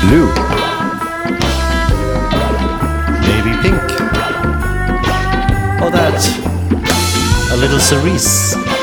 Blue. Maybe pink. Or that. A little cerise.